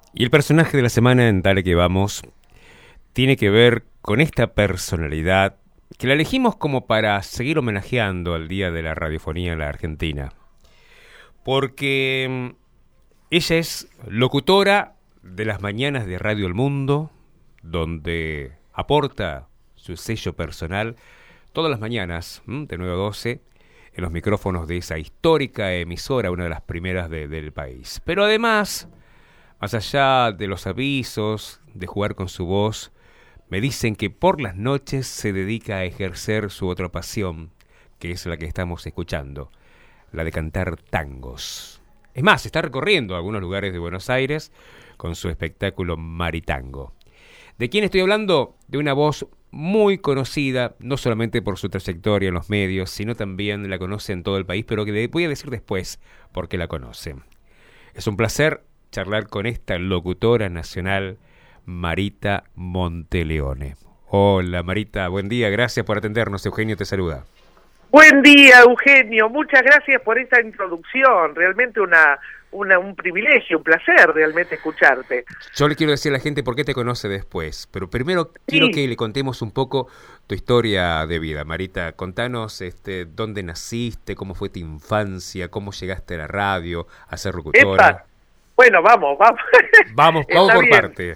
Y el personaje de la semana en Dale que Vamos tiene que ver con esta personalidad que la elegimos como para seguir homenajeando al Día de la Radiofonía en la Argentina. Porque ella es locutora de las mañanas de Radio El Mundo, donde aporta su sello personal todas las mañanas, de 9 a 12, en los micrófonos de esa histórica emisora, una de las primeras del país. Pero además, más allá de los avisos, de jugar con su voz, me dicen que por las noches se dedica a ejercer su otra pasión, que es la que estamos escuchando, la de cantar tangos. Es más, está recorriendo algunos lugares de Buenos Aires con su espectáculo Maritango. ¿De quién estoy hablando? De una voz muy conocida, no solamente por su trayectoria en los medios, sino también la conoce en todo el país, pero que voy a decir después por qué la conocen. Es un placer charlar con esta locutora nacional, Marita Monteleone. Hola Marita, buen día, gracias por atendernos. Eugenio te saluda. Buen día, Eugenio, muchas gracias por esta introducción, realmente un privilegio, un placer realmente escucharte. Yo le quiero decir a la gente por qué te conoce después, pero primero quiero que le contemos un poco tu historia de vida. Marita, contanos dónde naciste, cómo fue tu infancia, cómo llegaste a la radio, a ser locutora. Epa. Bueno, vamos por parte.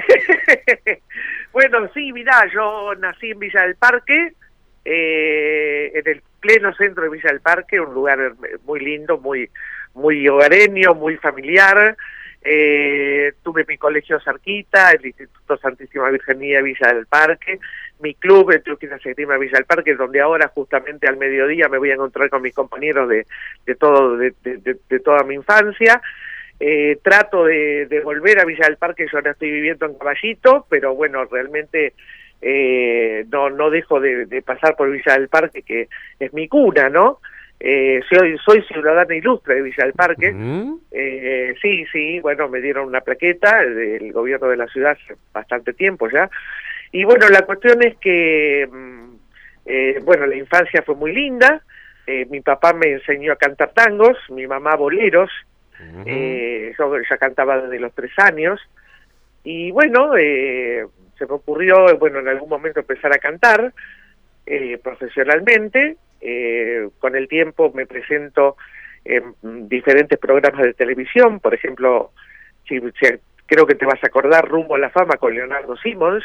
Bueno, sí, mirá, yo nací en Villa del Parque, en el pleno centro de Villa del Parque, un lugar muy lindo, muy hogareño, muy familiar. Tuve mi colegio cerquita, el Instituto Santísima Virginidad de Villa del Parque, mi club, el Club Gimnasia y Esgrima Villa del Parque, donde ahora justamente al mediodía me voy a encontrar con mis compañeros de toda mi infancia. Trato de volver a Villa del Parque, yo ahora estoy viviendo en Caballito, pero bueno, realmente no dejo de pasar por Villa del Parque, que es mi cuna, ¿no? Soy ciudadana ilustre de Villa del Parque. Sí, bueno, me dieron una plaqueta del gobierno de la ciudad hace bastante tiempo ya. Y bueno, la cuestión es que, bueno, la infancia fue muy linda. Mi papá me enseñó a cantar tangos, mi mamá boleros. Yo ya cantaba desde los 3 años. Y bueno, se me ocurrió, bueno, en algún momento empezar a cantar profesionalmente. Con el tiempo me presento en diferentes programas de televisión, por ejemplo, creo que te vas a acordar, Rumbo a la Fama con Leonardo Simons.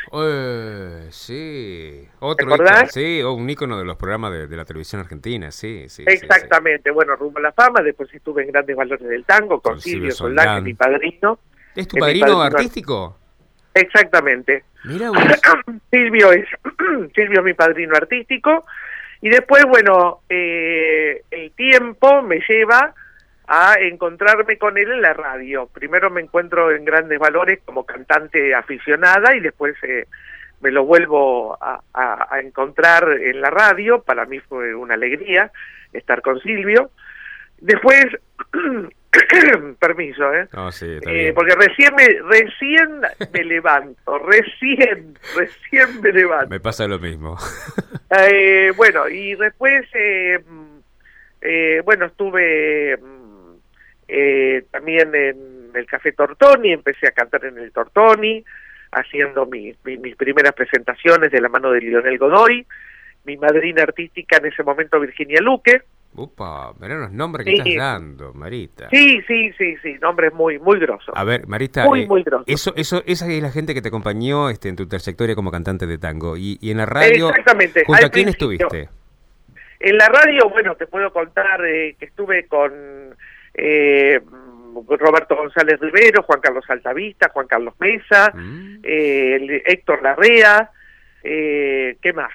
Sí, ¿Te acordás? Sí, un ícono de los programas de la televisión argentina, sí. Exactamente, sí. Bueno, Rumbo a la Fama, después estuve en Grandes Valores del Tango con Silvio Soldán, que es mi padrino. ¿Es tu padrino artístico? Exactamente. Mira vos. Silvio es mi padrino artístico. Y después, bueno, el tiempo me lleva a encontrarme con él en la radio. Primero me encuentro en Grandes Valores como cantante aficionada y después me lo vuelvo a encontrar en la radio. Para mí fue una alegría estar con Silvio. Después, permiso, No, sí, está bien. porque recién me levanto, recién me levanto. Me pasa lo mismo. Bueno, y después, bueno, estuve también en el Café Tortoni, empecé a cantar en el Tortoni, haciendo mis primeras presentaciones de la mano de Lionel Godoy, mi madrina artística en ese momento Virginia Luque. Upa, mirá los nombres que estás dando, Marita. Sí, nombres muy grosos. A ver, Marita, muy grosos. Esa es la gente que te acompañó en tu trayectoria como cantante de tango. Y en la radio, exactamente. ¿junto a quién estuviste? En la radio, bueno, te puedo contar que estuve con Roberto González Rivero, Juan Carlos Altavista, Juan Carlos Mesa, Héctor Larrea, ¿qué más?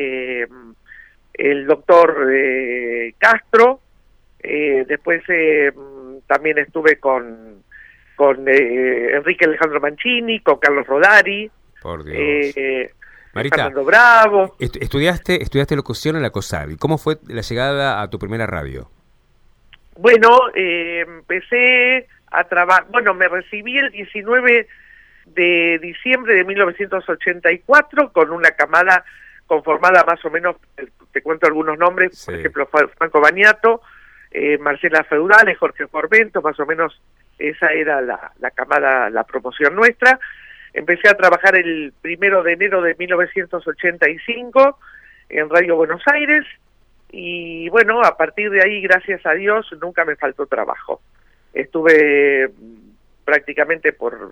El doctor Castro, después también estuve con Enrique Alejandro Mancini, con Carlos Rodari, por Dios. Marita, Fernando Bravo. Estudiaste locución en la COSADI. ¿Cómo fue la llegada a tu primera radio? Bueno, empecé a trabajar, bueno, me recibí el 19 de diciembre de 1984 con una camada conformada más o menos, te cuento algunos nombres, por ejemplo, Franco Baniato, Marcela Feudales, Jorge Formento, más o menos esa era la camada, la promoción nuestra. Empecé a trabajar el 1 de enero de 1985 en Radio Buenos Aires, y bueno, a partir de ahí, gracias a Dios, nunca me faltó trabajo. Estuve prácticamente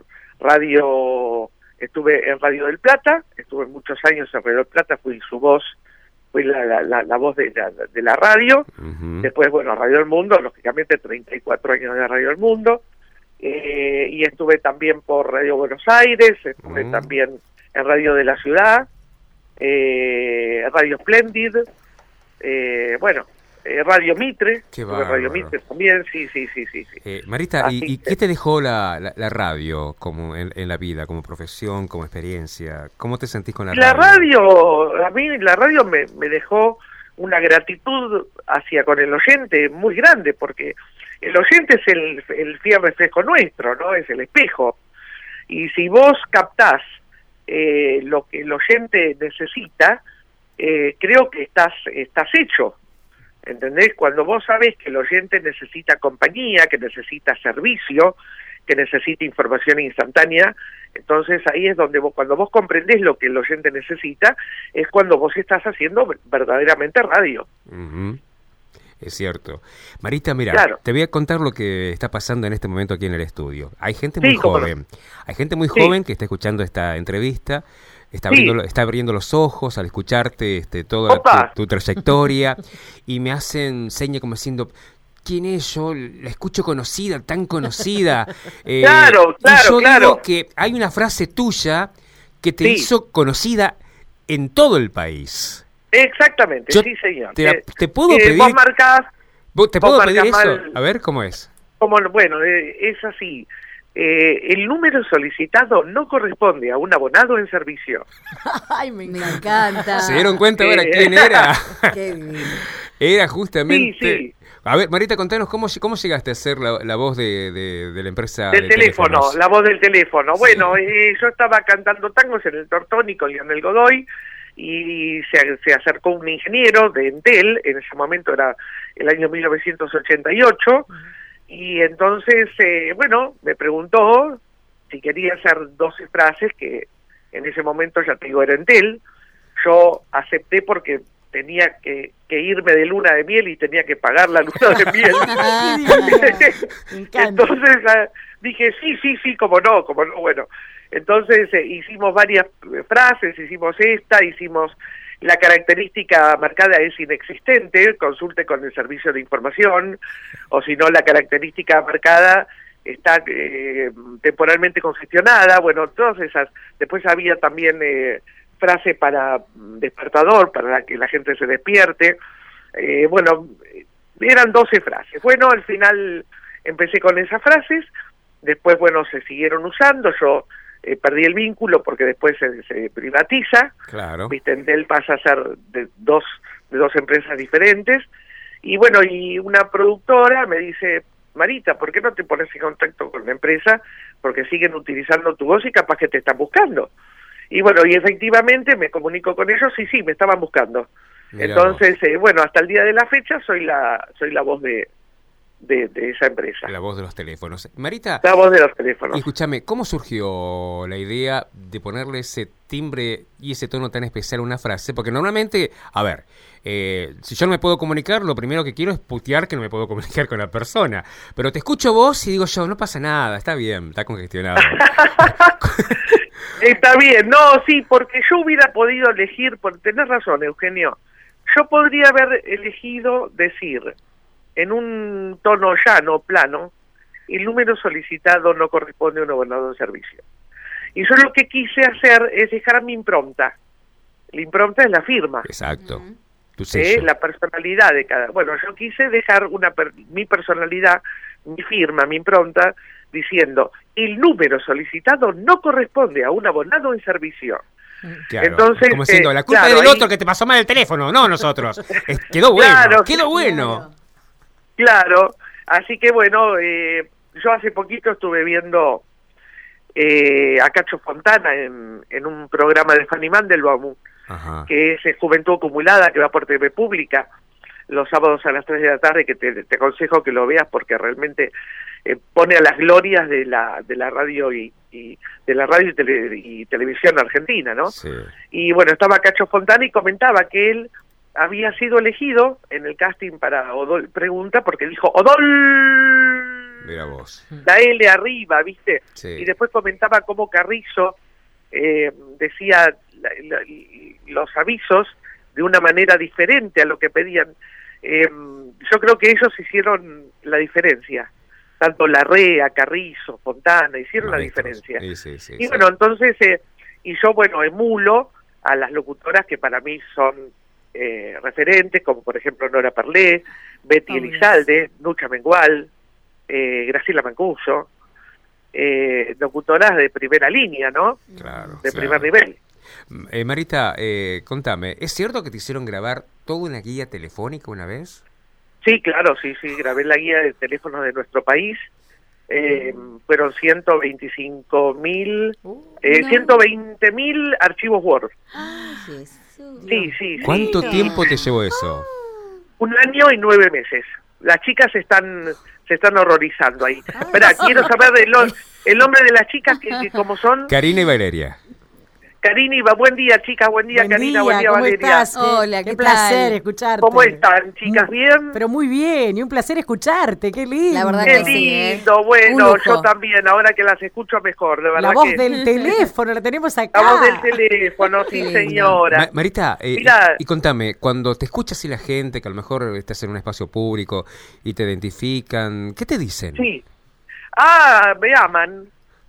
estuve en Radio del Plata, estuve muchos años en Radio del Plata, fui su voz, fui la voz de la radio. Después, bueno, Radio del Mundo, lógicamente 34 años de Radio del Mundo, y estuve también por Radio Buenos Aires, estuve también en Radio de la Ciudad, Radio Splendid, Radio Mitre, Radio Mitre también, sí. Marita, ¿y qué te dejó la radio como en la vida, como profesión, como experiencia? ¿Cómo te sentís con la radio? A mí la radio me dejó una gratitud con el oyente muy grande, porque el oyente es el fiel reflejo nuestro, ¿no? Es el espejo. Y si vos captás lo que el oyente necesita, creo que estás hecho. ¿Entendés? Cuando vos sabés que el oyente necesita compañía, que necesita servicio, que necesita información instantánea, entonces ahí es donde cuando vos comprendés lo que el oyente necesita, es cuando vos estás haciendo verdaderamente radio. Es cierto. Marita, mira, claro, te voy a contar lo que está pasando en este momento aquí en el estudio. Hay gente muy joven. Hay gente muy joven que está escuchando esta entrevista. Está abriendo los ojos al escucharte toda tu trayectoria, y me hacen señas como diciendo, ¿quién es? Yo la escucho conocida, tan conocida. Claro. Digo que hay una frase tuya que te hizo conocida en todo el país. Exactamente, sí, señor. ¿Te puedo pedir? Vos marcás... ¿Te puedo pedir eso? Mal, a ver, ¿cómo es? Bueno, es así. El número solicitado no corresponde a un abonado en servicio. Ay, me encanta. ¿Se dieron cuenta ahora quién era? Qué bien. Era justamente... Sí. A ver, Marita, contanos, ¿cómo llegaste a ser la voz de la empresa? Del teléfono, la voz del teléfono. Sí. Bueno, yo estaba cantando tangos en el Tortónico y en el Godoy, y se acercó un ingeniero de Entel, en ese momento era el año 1988, y entonces, me preguntó si quería hacer 12 frases, que en ese momento, ya te digo, era Entel. Yo acepté porque tenía que irme de luna de miel y tenía que pagar la luna de miel. Entonces dije, sí, como no, bueno. Entonces hicimos varias frases, hicimos la característica marcada es inexistente, consulte con el servicio de información, o si no, la característica marcada está temporalmente congestionada. Bueno, todas esas. Después había también frase para despertador, para que la gente se despierte. Eran 12 frases. Bueno, al final empecé con esas frases, después, se siguieron usando. Yo perdí el vínculo porque después se privatiza. Claro. Entel pasa a ser de dos empresas diferentes. Y y una productora me dice, Marita, ¿por qué no te pones en contacto con la empresa? Porque siguen utilizando tu voz y capaz que te están buscando. Y y efectivamente me comunico con ellos y sí, me estaban buscando. Mirá. Entonces, hasta el día de la fecha soy la voz de esa empresa. La voz de los teléfonos. Marita, la voz de los teléfonos. Escúchame, ¿cómo surgió la idea de ponerle ese timbre y ese tono tan especial a una frase? Porque normalmente, si yo no me puedo comunicar, lo primero que quiero es putear que no me puedo comunicar con la persona. Pero te escucho vos y digo yo, no pasa nada, está bien, está congestionado. Está bien, sí, porque yo hubiera podido elegir, tenés razón, Eugenio, yo podría haber elegido decir en un tono llano, plano, el número solicitado no corresponde a un abonado de servicio. Y yo lo que quise hacer es dejar mi impronta. La impronta es la firma. Exacto. La personalidad de cada... yo quise dejar mi personalidad, mi firma, mi impronta, diciendo, el número solicitado no corresponde a un abonado en servicio. Claro, entonces, como diciendo, la culpa es del otro que te pasó mal el teléfono, no nosotros. Quedó bueno, quedó bueno. Claro, así que yo hace poquito estuve viendo a Cacho Fontana en un programa de Fanny Mandelbaum, que es Juventud Acumulada, que va por TV Pública, los sábados a las 3 de la tarde, que te aconsejo que lo veas porque realmente pone a las glorias de la radio y de la radio y televisión argentina, ¿no? Sí. Y bueno, estaba Cacho Fontana y comentaba que él había sido elegido en el casting para Odol Pregunta porque dijo Odol, Mira vos. la L arriba, ¿viste? Sí. Y después comentaba cómo Carrizo decía los avisos de una manera diferente a lo que pedían. Yo creo que ellos hicieron la diferencia. Tanto Larrea, Carrizo, Fontana hicieron Maestros. la diferencia. Sí, Y bueno, entonces, y yo, bueno, emulo a las locutoras que para mí son referentes, como por ejemplo Nora Perlé, Betty Elizalde, Nucha Mengual, Graciela Mancuso, locutoras de primera línea, ¿no? Claro. De claro. primer nivel. Marita, contame, ¿es cierto que te hicieron grabar toda una guía telefónica una vez? Sí, claro, sí, grabé la guía de teléfonos de nuestro país. Fueron 125.000, 120.000 archivos Word. Ay, Jesús. Sí. ¿Cuánto tiempo te llevó eso? 1 año y 9 meses. Las chicas se están horrorizando ahí. Espera, quiero saber el nombre de las chicas que como son. Karina y Valeria. Karina, buen día, chicas, buen día, Karina, buen día, ¿cómo Valeria. estás? Hola, qué ¿qué placer tal? escucharte. ¿Cómo están, chicas? ¿Bien? Pero muy bien, y un placer escucharte, qué lindo. La verdad Qué que sí, lindo, Un bueno, lujo. yo también, ahora que las escucho mejor, de verdad La voz que... del teléfono, la tenemos acá. La voz del teléfono, sí, Qué lindo. señora. Marita, Mirá. y contame, cuando te escucha así la gente, que a lo mejor estás en un espacio público y te identifican, ¿qué te dicen? Sí. Me aman.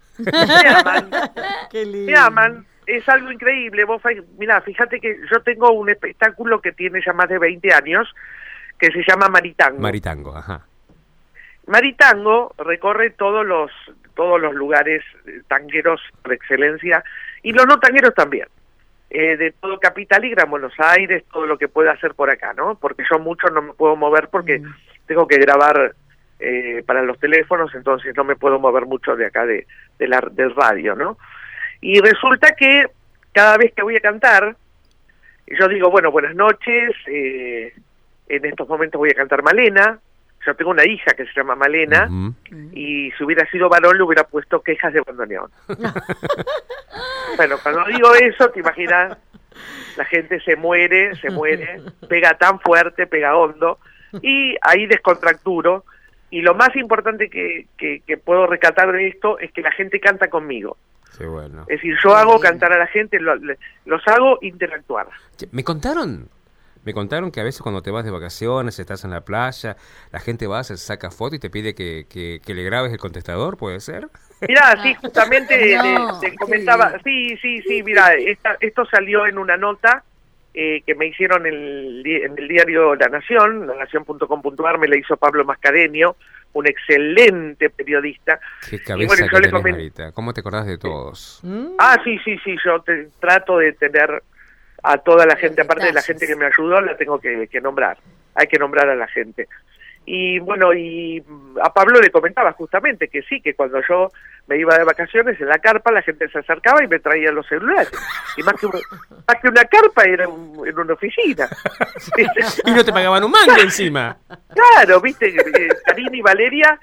Qué lindo. Me aman. Es algo increíble. Vos, mirá, fíjate que yo tengo un espectáculo que tiene ya más de 20 años, que se llama Maritango. Maritango, ajá. Maritango recorre todos los lugares tangueros por excelencia, y los no tangueros también. De todo Capital y Gran Buenos Aires, todo lo que pueda hacer por acá, ¿no? Porque yo mucho no me puedo mover porque tengo que grabar para los teléfonos, entonces no me puedo mover mucho de acá del radio, ¿no? Y resulta que cada vez que voy a cantar, yo digo, bueno, buenas noches, en estos momentos voy a cantar Malena. Yo tengo una hija que se llama Malena, Ujú. y si hubiera sido varón le hubiera puesto Quejas de Bandoneón. Bueno, cuando digo eso, te imaginas, la gente se muere, pega tan fuerte, pega hondo, y ahí descontracturo. Y lo más importante que puedo rescatar de esto es que la gente canta conmigo. Qué bueno. Es decir, yo hago cantar a la gente, los hago interactuar. Che, me contaron que a veces cuando te vas de vacaciones, estás en la playa, la gente va, se saca foto y te pide que le grabes el contestador, ¿puede ser? Mirá, sí, justamente No, te qué comentaba, sí, mirá, esto salió en una nota que me hicieron en el diario La Nación, lanación.com.ar, me la hizo Pablo Mascareño, un excelente periodista. Qué Y cabeza bueno, que yo le tenés, comen- Marita. ¿Cómo te acordás de todos? Sí, yo trato de tener a toda la gente, aparte de la detalles. gente que me ayudó, la tengo que nombrar. Hay que nombrar a la gente. Y bueno, y a Pablo le comentaba justamente que sí, que cuando yo me iba de vacaciones en la carpa, la gente se acercaba y me traía los celulares. Y más que una carpa era en una oficina. Y no te pagaban un mango encima. Claro, viste, Karina y Valeria,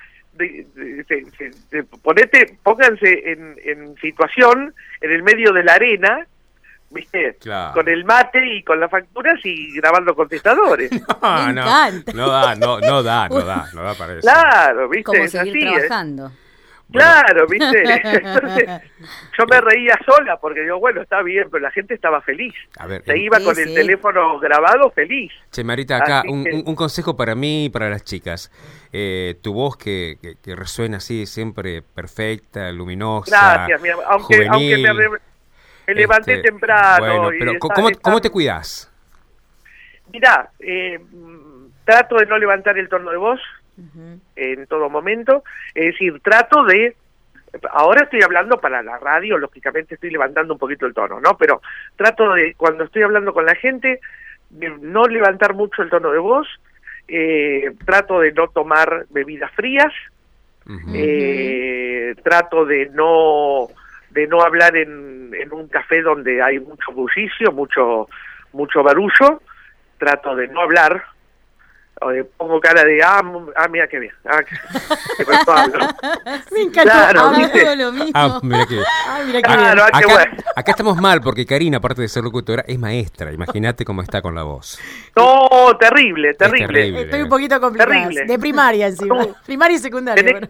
pónganse en situación, en el medio de la arena, viste, Claro. con el mate y con las facturas y grabando contestadores. No, Me no, encanta. no da para eso. Claro, viste, Como es seguir así, trabajando. Claro, viste. Entonces, yo me reía sola porque digo, bueno, está bien, pero la gente estaba feliz. A ver, Se iba Sí, con el sí. teléfono grabado feliz. Che, Marita, acá Así un, que- un consejo para mí y para las chicas. Tu voz que resuena así, siempre perfecta, luminosa, Gracias, mi amor. Aunque juvenil. me levanté temprano. Bueno, y pero está- ¿cómo, está- cómo te cuidás? Mirá, trato de no levantar el tono de voz en todo momento. Es decir, trato de... Ahora estoy hablando para la radio, lógicamente estoy levantando un poquito el tono, ¿no? Pero trato de, cuando estoy hablando con la gente, de no levantar mucho el tono de voz. Trato de no tomar bebidas frías. Ujú. Trato de no hablar en un café donde hay mucho bullicio, mucho barullo. Trato de no hablar, pongo cara de, mira qué bien. Qué respaldo. Me encantó. Claro, ¿viste? Hago lo mismo. Mira que... Ay, mira qué Claro, bien. qué bueno. Acá estamos mal porque Karina, aparte de ser locutora, es maestra. Imagínate cómo está con la voz. No, terrible. terrible. Estoy un poquito complicada. Terrible. De primaria encima. No. Primaria y secundaria. Tenés-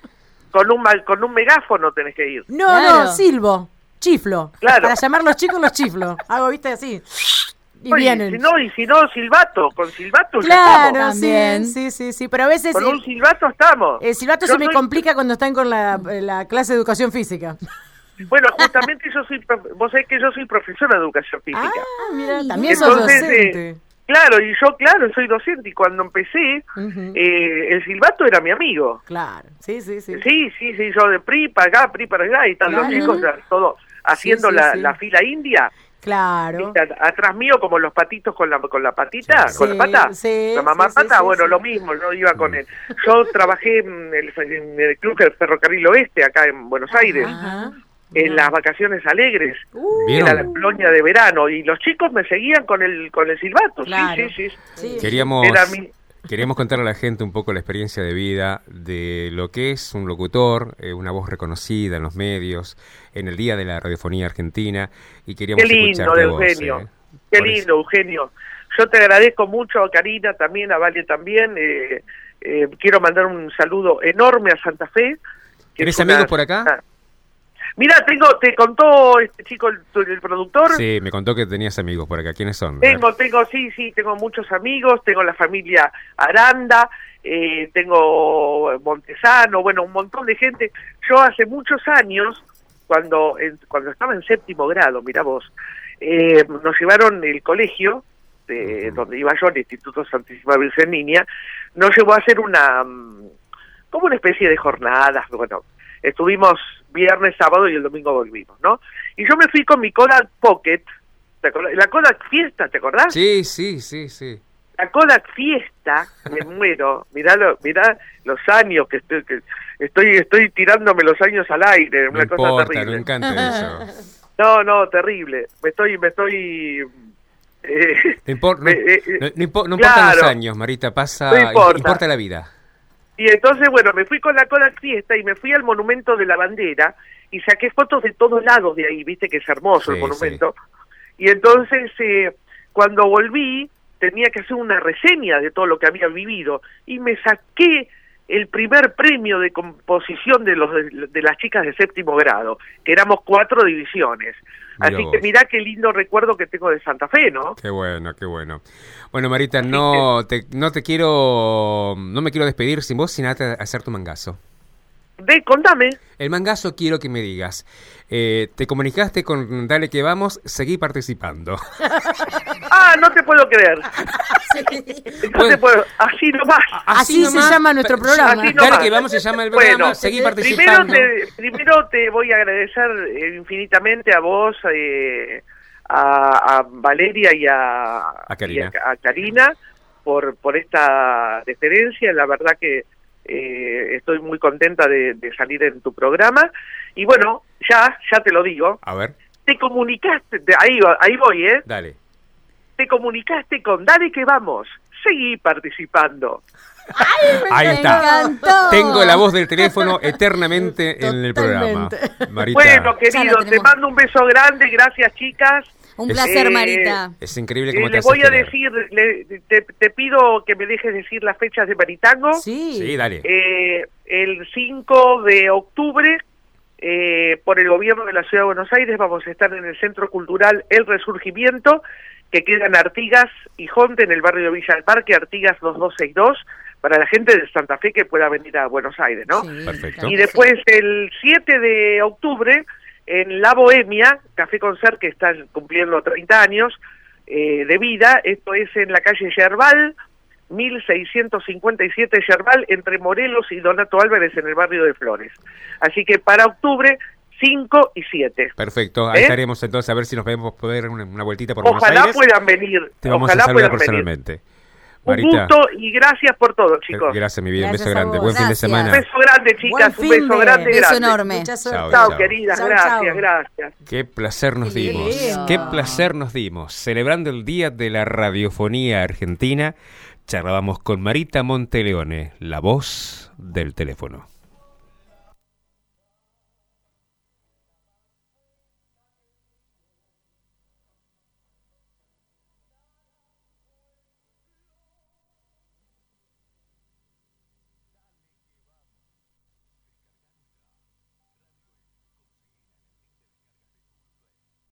Con un megáfono tenés que ir. No, Claro. silbo. Chiflo. Claro. Para llamar los chicos los chiflo. Hago, viste, así. Y Oye, vienen. si no, silbato. Con silbato ya Claro, estamos. También. sí. Pero a veces Con un silbato estamos. el silbato Yo se me soy- complica cuando están con la clase de educación física. Bueno, justamente vos sabés que yo soy profesora de educación física. Mira, también sos Entonces, docente. Claro, y yo, soy docente, y cuando empecé, Ujú. el silbato era mi amigo. Claro, sí. Sí, yo de PRI para acá, PRI para allá, y tal, los Claro. chicos todos haciendo sí, la, sí. la fila india, Claro. ¿viste? Atrás mío como los patitos con la patita, Claro. con la pata, Sí, la mamá sí, pata, sí, bueno, sí. lo mismo, yo iba con él. Yo trabajé en el Club del Ferrocarril Oeste, acá en Buenos Aires, Ajá. en las vacaciones alegres, ¿Vieron? era la colonia de verano, y los chicos me seguían con el silbato, Claro. sí. Sí. Queríamos Era contar a la gente un poco la experiencia de vida de lo que es un locutor, una voz reconocida en los medios, en el Día de la Radiofonía Argentina, y queríamos Qué lindo, escucharte a vos. Eugenio. Qué Por eso. lindo, Eugenio. Yo te agradezco mucho, a Karina también, a Vale también. Quiero mandar un saludo enorme a Santa Fe. que ¿Tenés es una- amigos por acá? Mira, te contó este chico, el productor. Sí, me contó que tenías amigos por acá. ¿Quiénes son? Tengo muchos amigos, tengo la familia Aranda, tengo Montesano, bueno, un montón de gente. Yo hace muchos años, cuando estaba en 7º grado, mirá vos, nos llevaron el colegio, donde iba yo, el Instituto Santísima Virgen Niña, nos llevó a hacer como una especie de jornadas, bueno, estuvimos viernes, sábado y el domingo volvimos, ¿no? Y yo me fui con mi Kodak Pocket, ¿te acordás? La Kodak Fiesta, ¿te acordás? Sí. La Kodak Fiesta, me muero, mirá los años que estoy tirándome los años al aire, No una cosa importa, terrible. no encanta eso. No, terrible, me estoy No importan los claro. años, Marita, No importa. importa la vida. Y entonces, bueno, me fui con la Kodak Fiesta y me fui al Monumento de la Bandera y saqué fotos de todos lados de ahí, viste que es hermoso el Sí, monumento. Y entonces, cuando volví, tenía que hacer una reseña de todo lo que había vivido y me saqué el primer premio de composición de las chicas de 7º grado, que éramos 4 divisiones. Mirá Así vos. que mirá qué lindo recuerdo que tengo de Santa Fe, ¿no? Qué bueno. Bueno, Marita, no me quiero despedir sin vos, sin hacer tu mangazo. Contame. El mangazo quiero que me digas. Te comunicaste con Dale que Vamos, seguí participando. No te puedo creer. No te puedo. Así nomás. Así se llama nuestro programa. Así nomás. Dale que Vamos se llama el programa, Bueno, seguí participando. Primero te voy a agradecer infinitamente a vos, a Valeria y a Karina. y a Karina por esta deferencia. La verdad que estoy muy contenta de salir en tu programa. Y bueno, ya te lo digo. A ver, Te comunicaste, ahí voy, dale. te comunicaste con Dale que Vamos. Seguí participando. Ahí Me está. encantó. Tengo la voz del teléfono eternamente en el programa. Totalmente. Marita, Bueno, Ya querido, lo te tenemos. mando un beso grande. Gracias, chicas. Un placer, Eh, Marita. es increíble cómo te Le haces voy a querer. decir, te pido que me dejes decir las fechas de Maritango. Sí. Sí, dale. El 5 de octubre, por el gobierno de la Ciudad de Buenos Aires, vamos a estar en el Centro Cultural El Resurgimiento, que queda en Artigas y Jonte, en el barrio de Villa del Parque, Artigas 2262, para la gente de Santa Fe que pueda venir a Buenos Aires, ¿no? Sí, Perfecto. claro Y que después el 7 de octubre, en La Bohemia, Café Concert, que está cumpliendo 30 años de vida, esto es en la calle Yerbal, 1657 Yerbal, entre Morelos y Donato Álvarez, en el barrio de Flores. Así que para octubre, 5 y 7. Perfecto, ahí ¿Eh? estaremos entonces a ver si nos podemos poder una vueltita por Buenos Ojalá Aires. puedan venir, Te vamos ojalá a saludar puedan venir. personalmente. Un Marita, gusto y gracias por todo, chicos. gracias mi vida, un Gracias beso a grande, vos. buen fin de Gracias. Un semana. beso grande, chicas, Buen un beso fin de- grande, Beso grande. enorme. Mucha suerte. Chao, Chao, chao. queridas, Chau, gracias, chau. gracias. Qué placer nos Qué dimos, lindo. qué placer nos dimos, celebrando el Día de la Radiofonía Argentina, Charlábamos con Marita Monteleone, la voz del teléfono.